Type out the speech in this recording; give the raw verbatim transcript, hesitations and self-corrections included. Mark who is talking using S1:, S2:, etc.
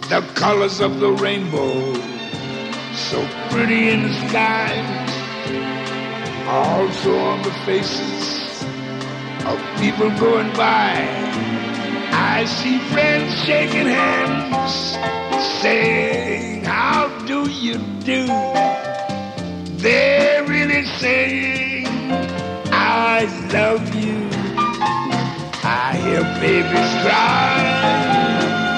S1: the colors of the rainbow, so pretty in the sky, also on the faces of people going by. I see friends shaking hands, saying, how do you do? They're really saying, I love you. I hear babies cry.